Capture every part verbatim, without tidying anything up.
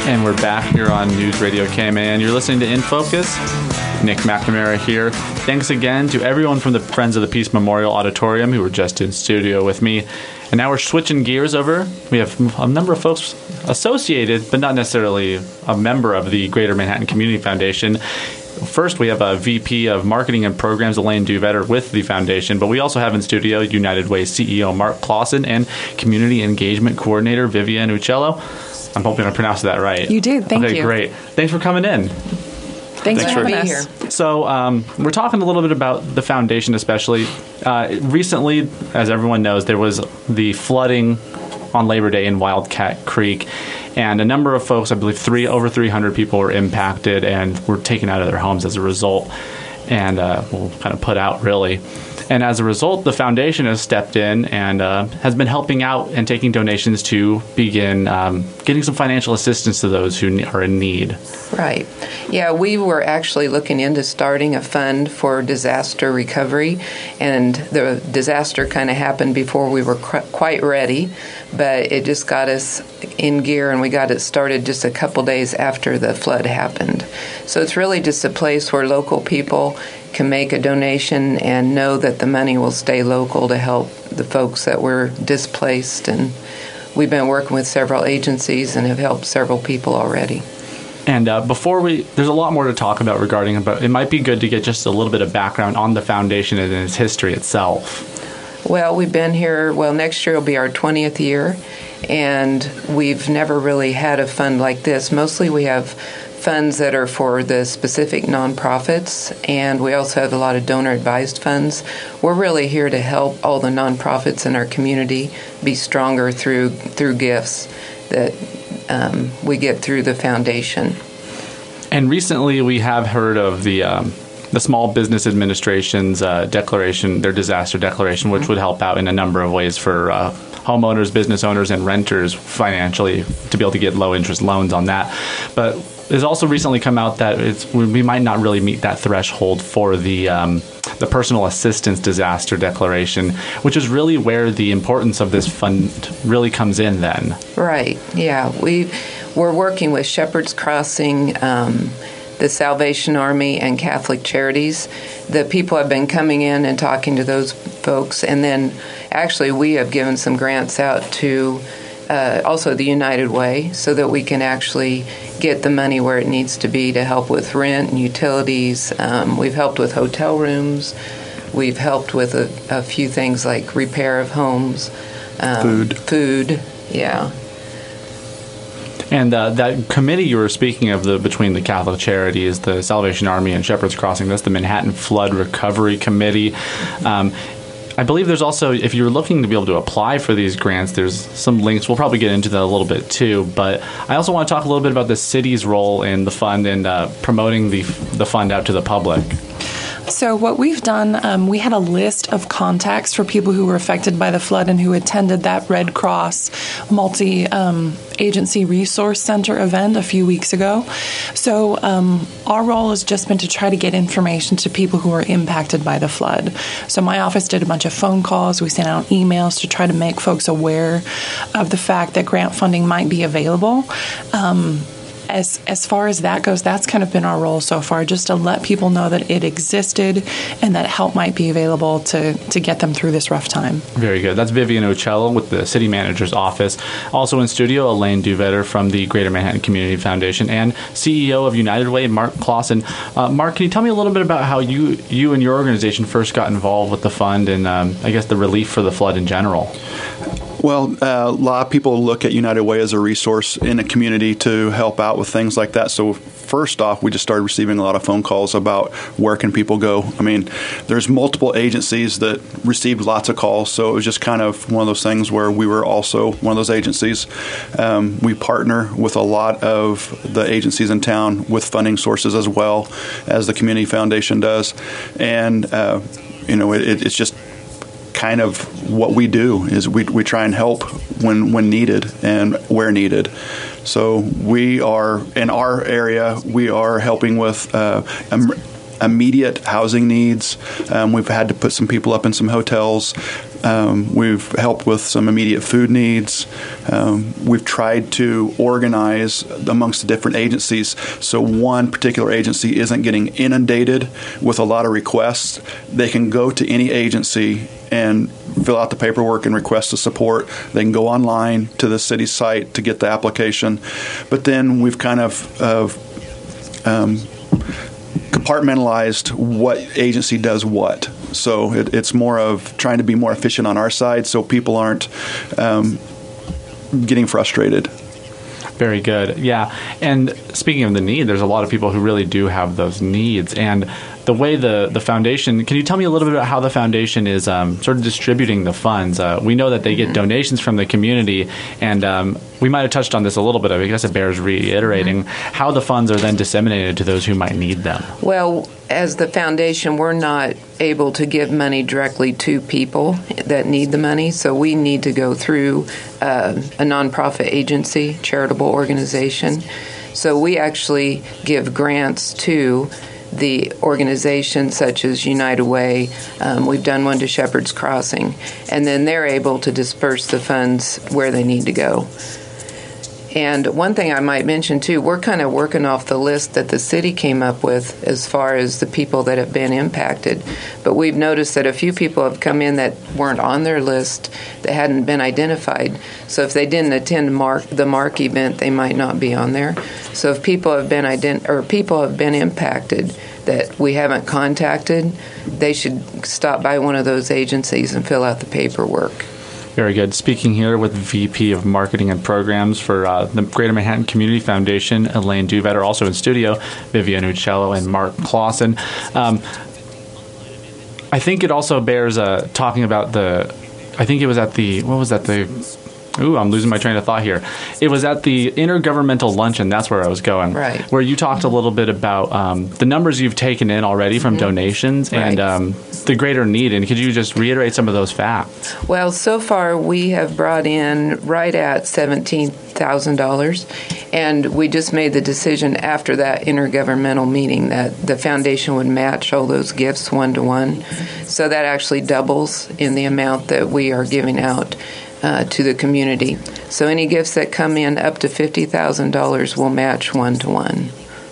And we're back here on News Radio K M A N. You're listening to In Focus. Nick McNamara here. Thanks again to everyone from the Friends of the Peace Memorial Auditorium who were just in studio with me. And now we're switching gears over. We have a number of folks associated, but not necessarily a member of the Greater Manhattan Community Foundation. First, we have a V P of Marketing and Programs, Elaine Duvetter, with the foundation, but we also have in studio United Way C E O Mark Clausen and Community Engagement Coordinator Vivian Uccello. I'm hoping I pronounced that right. You did. Thank okay, you. Okay, great. Thanks for coming in. Thanks, Thanks for having us. Here. So um, we're talking a little bit about the foundation, especially. Uh, recently, as everyone knows, there was the flooding on Labor Day in Wildcat Creek, and a number of folks, I believe three over three hundred people were impacted and were taken out of their homes as a result, and uh, well, kind of put out, really. And as a result, the foundation has stepped in and uh, has been helping out and taking donations to begin um, getting some financial assistance to those who are in need. Right. Yeah, we were actually looking into starting a fund for disaster recovery, and the disaster kind of happened before we were cr- quite ready, but it just got us in gear, and we got it started just a couple days after the flood happened. So it's really just a place where local people can make a donation and know that the money will stay local to help the folks that were displaced. And we've been working with several agencies and have helped several people already. And uh, before we, there's a lot more to talk about regarding it, but it might be good to get just a little bit of background on the foundation and its history itself. Well, we've been here, well, next year will be our twentieth year, and we've never really had a fund like this. Mostly we have funds that are for the specific nonprofits, and we also have a lot of donor-advised funds. We're really here to help all the nonprofits in our community be stronger through through gifts that um, we get through the foundation. And recently we have heard of the um, the Small Business Administration's uh, declaration, their disaster declaration, which would help out in a number of ways for uh, homeowners, business owners, and renters financially to be able to get low-interest loans on that. But it's also recently come out that it's, we might not really meet that threshold for the um, the personal assistance disaster declaration, which is really where the importance of this fund really comes in then. Right, yeah. We, we're working with Shepherd's Crossing, um, the Salvation Army, and Catholic Charities. The people have been coming in and talking to those folks, and then actually we have given some grants out to uh, also the United Way so that we can actually get the money where it needs to be to help with rent and utilities. Um, we've helped with hotel rooms. We've helped with a, a few things like repair of homes. Um, food. Food, yeah. And uh, that committee you were speaking of, the between the Catholic Charities, the Salvation Army, and Shepherd's Crossing, that's the Manhattan Flood Recovery Committee. Um, I believe there's also, if you're looking to be able to apply for these grants, there's some links. We'll probably get into that a little bit too. But I also want to talk a little bit about the city's role in the fund and uh, promoting the the fund out to the public. So what we've done, um, we had a list of contacts for people who were affected by the flood and who attended that Red Cross multi-agency um, resource center event a few weeks ago. So um, our role has just been to try to get information to people who were impacted by the flood. So my office did a bunch of phone calls. We sent out emails to try to make folks aware of the fact that grant funding might be available. Um, As as far as that goes, that's kind of been our role so far, just to let people know that it existed and that help might be available to, to get them through this rough time. Very good. That's Vivian Uccello with the City Manager's Office. Also in studio, Elaine Duvetter from the Greater Manhattan Community Foundation, and C E O of United Way, Mark Clausen. Uh, Mark, can you tell me a little bit about how you, you and your organization first got involved with the fund and, um, I guess, the relief for the flood in general? Well, uh, a lot of people look at United Way as a resource in a community to help out with things like that. So first off, we just started receiving a lot of phone calls about where can people go. I mean, there's multiple agencies that received lots of calls, so it was just kind of one of those things where we were also one of those agencies. Um, we partner with a lot of the agencies in town with funding sources as well as the Community Foundation does. And, uh, you know, it, it's just kind of what we do is we we try and help when when needed and where needed. So we are in our area. We are helping with uh, um, immediate housing needs. Um, we've had to put some people up in some hotels. Um, we've helped with some immediate food needs. Um, we've tried to organize amongst the different agencies so one particular agency isn't getting inundated with a lot of requests. They can go to any agency and fill out the paperwork and request the support. They can go online to the city site to get the application. But then we've kind of uh, um, compartmentalized what agency does what. So it, it's more of trying to be more efficient on our side so people aren't um, getting frustrated. Very good. Yeah. And speaking of the need, there's a lot of people who really do have those needs. And the way the, the foundation, can you tell me a little bit about how the foundation is um, sort of distributing the funds? Uh, we know that they get donations from the community, and um, we might have touched on this a little bit. I guess it bears reiterating how the funds are then disseminated to those who might need them. Well, as the foundation, we're not able to give money directly to people that need the money, so we need to go through uh, a nonprofit agency, charitable organization. So we actually give grants to the organizations such as United Way. Um, we've done one to Shepherd's Crossing, and then they're able to disperse the funds where they need to go. And one thing I might mention, too, we're kind of working off the list that the city came up with as far as the people that have been impacted. But we've noticed that a few people have come in that weren't on their list, that hadn't been identified. So if they didn't attend Mark, the Mark event, they might not be on there. So if people have been ident- or people have been impacted that we haven't contacted, they should stop by one of those agencies and fill out the paperwork. Very good. Speaking here with V P of Marketing and Programs for uh, the Greater Manhattan Community Foundation, Elaine Duvetter, also in studio, Vivian Uccello and Mark Clausen. Um, I think it also bears uh, talking about the, I think it was at the, what was that, the, ooh, I'm losing my train of thought here. It was at the Intergovernmental Luncheon, that's where I was going, right, where you talked a little bit about um, the numbers you've taken in already from mm-hmm. donations right. and um, the greater need. And could you just reiterate some of those facts? Well, so far we have brought in right at seventeen thousand dollars, and we just made the decision after that intergovernmental meeting that the foundation would match all those gifts one to one. So that actually doubles in the amount that we are giving out Uh, to the community. So any gifts that come in up to fifty thousand dollars will match one-to-one.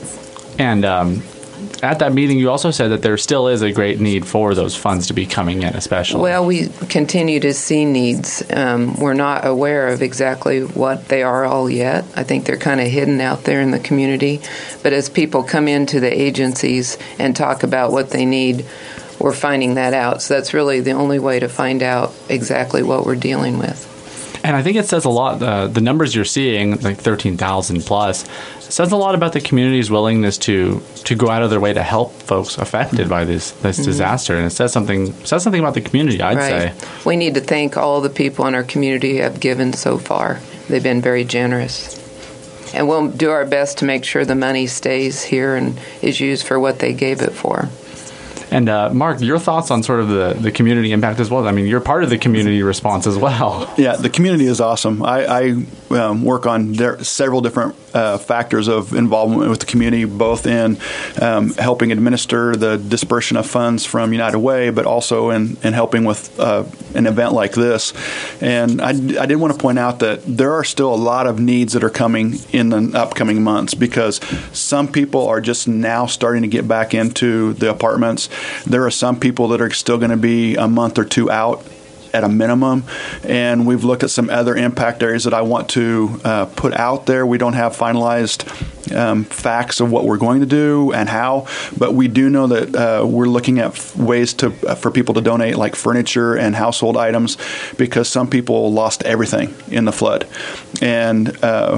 And um, at that meeting, you also said that there still is a great need for those funds to be coming in, especially. Well, we continue to see needs. Um, we're not aware of exactly what they are all yet. I think they're kind of hidden out there in the community. But as people come into the agencies and talk about what they need, we're finding that out. So that's really the only way to find out exactly what we're dealing with. And I think it says a lot. Uh, the numbers you're seeing, like thirteen thousand plus, says a lot about the community's willingness to to go out of their way to help folks affected by this this mm-hmm. disaster. And it says something says something about the community, I'd right. say. We need to thank all the people in our community who have given so far. They've been very generous. And we'll do our best to make sure the money stays here and is used for what they gave it for. And uh, Mark, your thoughts on sort of the, the community impact as well? I mean, you're part of the community response as well. Yeah, the community is awesome. I, I um, work on der- several different uh, factors of involvement with the community, both in um, helping administer the dispersion of funds from United Way, but also in, in helping with uh, an event like this. And I, I did want to point out that there are still a lot of needs that are coming in the upcoming months because some people are just now starting to get back into the apartments. There are some people that are still going to be a month or two out at a minimum, and we've looked at some other impact areas that I want to uh, put out there. We don't have finalized um, facts of what we're going to do and how, but we do know that uh, we're looking at f- ways to uh, for people to donate like furniture and household items because some people lost everything in the flood. And uh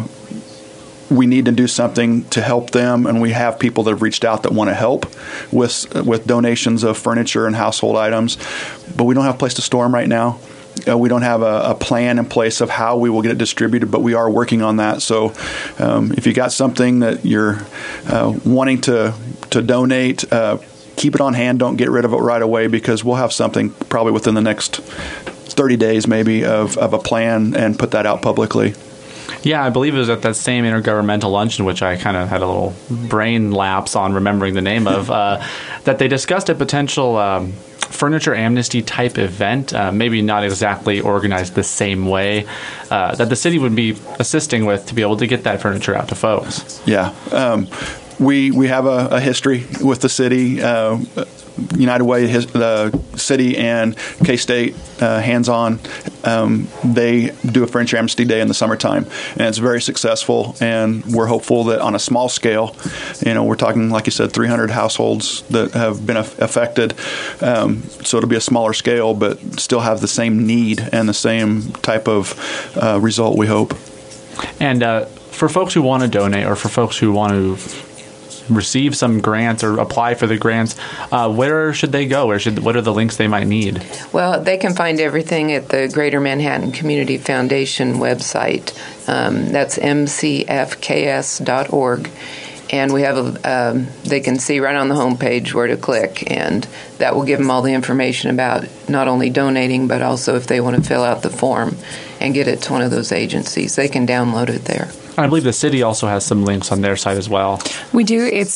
we need to do something to help them, and we have people that have reached out that want to help with with donations of furniture and household items, but we don't have a place to store them right now. Uh, we don't have a, a plan in place of how we will get it distributed, but we are working on that. So um, if you got something that you're uh, wanting to, to donate, uh, keep it on hand. Don't get rid of it right away because we'll have something probably within the next thirty days maybe of, of a plan and put that out publicly. Yeah, I believe it was at that same intergovernmental luncheon, which I kind of had a little brain lapse on remembering the name of, uh, that they discussed a potential um, furniture amnesty type event, uh, maybe not exactly organized the same way, uh, that the city would be assisting with to be able to get that furniture out to folks? Yeah. Um, we we have a, a history with the city. Uh, United Way, his, the city, and K-State, uh, hands-on. Um, they do a Furniture Amnesty Day in the summertime, and it's very successful. And we're hopeful that on a small scale, you know, we're talking, like you said, three hundred households that have been af- affected. Um, so it'll be a smaller scale, but still have the same need and the same type of uh, result, we hope. And uh, for folks who want to donate, or for folks who want to receive some grants or apply for the grants, uh, where should they go? Where should what are the links they might need? Well, they can find everything at the Greater Manhattan Community Foundation website. Um, that's m c f k s dot org. And we have a, um, they can see right on the homepage where to click, and that will give them all the information about not only donating, but also if they want to fill out the form and get it to one of those agencies. They can download it there. I believe the city also has some links on their site as well. We do. It's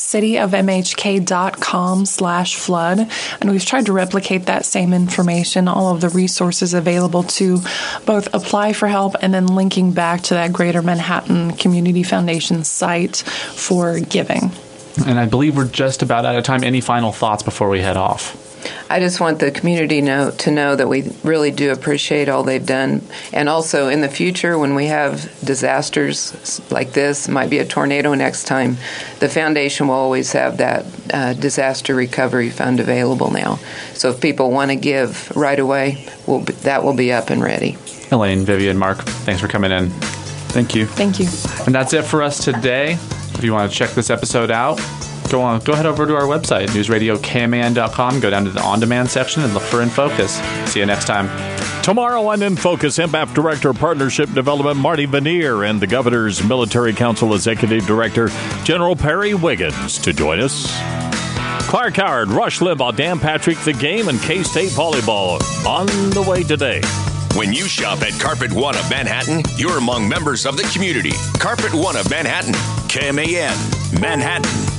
cityofmhk.com slash flood. And we've tried to replicate that same information, all of the resources available to both apply for help and then linking back to that Greater Manhattan Community Foundation site for giving. And I believe we're just about out of time. Any final thoughts before we head off? I just want the community know, to know that we really do appreciate all they've done. And also in the future, when we have disasters like this, might be a tornado next time, the foundation will always have that uh, disaster recovery fund available now. So if people want to give right away, we'll be, that will be up and ready. Elaine, Vivian, Mark, thanks for coming in. Thank you. Thank you. And that's it for us today. If you want to check this episode out, Go on. Go head over to our website, news radio k m a n dot com. Go down to the on-demand section and look for In Focus. See you next time. Tomorrow on In Focus, M B A P Director of Partnership Development Marty Vanier and the Governor's Military Council Executive Director General Perry Wiggins to join us. Clark Howard, Rush Limbaugh, Dan Patrick, The Game, and K-State Volleyball on the way today. When you shop at Carpet One of Manhattan, you're among members of the community. Carpet One of Manhattan, K M A N, Manhattan.